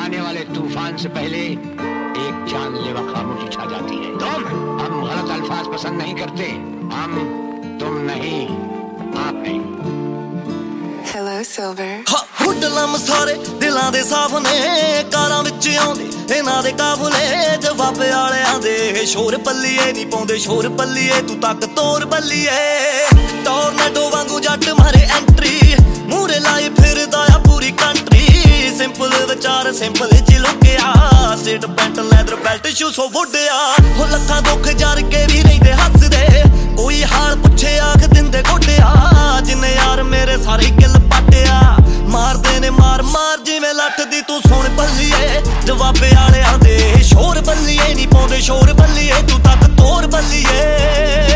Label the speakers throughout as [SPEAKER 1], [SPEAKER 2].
[SPEAKER 1] आने वाले तूफान से पहले एक जानलेवा खामोशी छा जाती है। हम गलत अल्फाज पसंद नहीं करते। हम तुम नहीं, आप नहीं।
[SPEAKER 2] Hello Silver।
[SPEAKER 3] ਹੁੱਡਲਮ ਸਾਰੇ ਦਿਲਾਂ ਦੇ ਸਾਫ ਨੇ, ਕਾਰਾਂ ਵਿੱਚ ਆਉਂਦੇ ਇਹਨਾਂ ਦੇ ਕਾਬਲੇ, ਜਵਾਬੇ ਵਾਲਿਆਂ ਦੇ ਸ਼ੋਰ ਪੱਲੀਏ ਨਹੀਂ ਪਾਉਂਦੇ ਸ਼ੋਰ ਪੱਲੀਏ, ਤੂੰ ਤੱਕ ਤੋਰ ਬੱਲੀਏ। ਟੋਰਨੇਡੋ ਵਾਂਗੂ ਜੱਟ ਮਾਰੇ ਐਂਟਰੀ, ਮੂਰੇ ਲਾਈ ਫਿਰਦਾ ਆ ਪੂਰੀ ਕੰਟਰੀ, ਸਿੰਪਲ ਵਿਚਾਰ ਸਿੰਪਲ ਚ ਲੁਕਿਆ, state pant leather belt shoe ਸੋ ਵੁੱਡਿਆ। ਹੋ ਲੱਖਾਂ ਦੁੱਖ ਜਰ ਕੇ ਵੀ ਰਹਿੰਦੇ ਹੱਸਦੇ, ਕੋਈ ਹਾਲ ਪੁੱਛੇ ਆਖ ਦਿੰਦੇ ਗੋਡਿਆ, ਜਿੰਨੇ ਯਾਰ ਮੇਰੇ ਸਾਰੇ ਗਿੱਲ ਪਾਟਿਆ, ਮਾਰਦੇ ਨੇ ਮਾਰ ਮਾਰ ਜਿਵੇਂ ਲੱਠ ਦੀ, ਤੂੰ ਸੁਣ ਬੱਲੀਏ। ਜਵਾਬੇ ਵਾਲਿਆਂ ਦੇ ਸ਼ੋਰ ਬੱਲੀਏ ਨਹੀਂ ਪਾਉਂਦੇ ਸ਼ੋਰ ਬੱਲੀਏ, ਤੂੰ ਤੱਕ ਤੋਰ ਬੱਲੀਏ।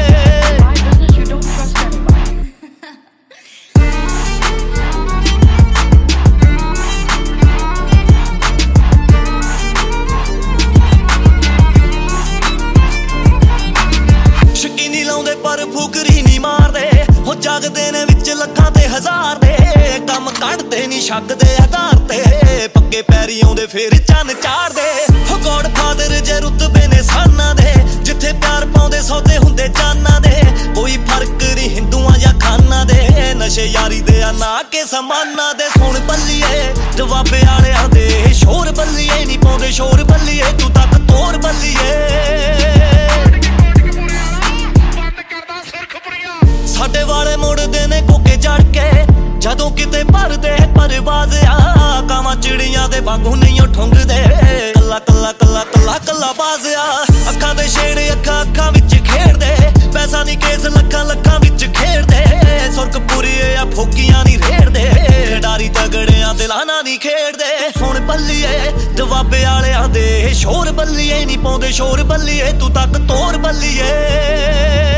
[SPEAKER 3] ਸ਼ਕੀਨੀ ਲਾਉਂਦੇ ਪਰ ਫੁਕਰੀ ਨਹੀਂ ਮਾਰਦੇ, ਹੋ ਜਾਗਦੇ ਨੇ ਵਿੱਚ ਲੱਖਾਂ ਤੇ ਹਜ਼ਾਰ ਦੇ, ਕੰਮ ਕੱਢਦੇ ਨਹੀਂ ਸ਼ੱਕ ਦੇ ਆਧਾਰ ਤੇ, ਪੱਕੇ ਪੈਰੀ ਆਉਂਦੇ ਫੇਰ ਚੰਨ ਚਾੜਦੇ। ਹੋ ਗੋਡ ਫਾਦਰ ਜੇ ਰੁਤਬੇ ਨੇ ਸਾਨਾਂ ਦੇ, ਜਿੱਥੇ ਪਿਆਰ ਪਾਉਂਦੇ ਸੌਦੇ ਹੁੰਦੇ ਜਾਨਾਂ ਦੇ, ਕੋਈ ਫਰਕ ਨਹੀਂ ਹਿੰਦੂਆਂ ਜਾਂ ਖਾਨਾਂ ਦੇ, ਨਸ਼ੇ ਯਾਰੀ ਦੇ ਆ ਨਾ ਕੇ ਸਮਾਨਾਂ ਦੇ। ਸੁਣ ਬੱਲੀਏ ਜਵਾਬੇ ਵਾਲਿਆਂ ਦੇ ਸ਼ੋਰ ਬੱਲੀਏ ਨਹੀਂ ਪਾਉਂਦੇ ਸ਼ੋਰ ਬੱਲੀਏ, ਤੂੰ ਤੱਕ ਤੋਰ ਬੱਲੀਏ। ਸਾਡੇ ਵਾਲੇ ਮੁੜਦੇ ਨੇ ਕੋਕੇ ਜੜ ਕੇ, ਜਦੋਂ ਕਿਤੇ ਭਰਦੇ ਪਰਵਾਜ਼ ਆ, ਕਾਵਾਂ ਚਿੜੀਆਂ ਦੇ ਵਾਂਗੂ ਨਹੀਂ ਉਹ ਠੁੰਗਦੇ, ਕੱਲਾ ਕੱਲਾ ਕੱਲਾ ਕੱਲਾ ਕੱਲਾ ਬਾਜ਼ ਆ। ਅੱਖਾਂ ਦੇ ਛੇੜੇ ਅੱਖਾਂ ਅੱਖਾਂ ਵਿੱਚ ਖੇਡਦੇ, ਪੈਸਾ ਨਹੀਂ ਕੇਸ ਲੱਖਾਂ ਲੱਖਾਂ ਵਿੱਚ ਖੇਡਦੇ, ਸੁਰਖ ਪੁਰੀਏ ਆ ਫੋਕੀਆਂ ਨਹੀਂ ਰੇੜਦੇ, ਡਾਰੀ ਤਗੜਿਆਂ ਦਿਲਾਂ ਨਾਲ ਨਹੀਂ ਖੇਡਦੇ। ਸੁਣ ਬੱਲੀਏ ਜਵਾਬੇ ਵਾਲਿਆਂ ਦੇ ਸ਼ੋਰ ਬੱਲੀਏ ਨਹੀਂ ਪਾਉਂਦੇ ਸ਼ੋਰ ਬੱਲੀਏ, ਤੂੰ ਤੱਕ ਤੋਰ ਬੱਲੀਏ।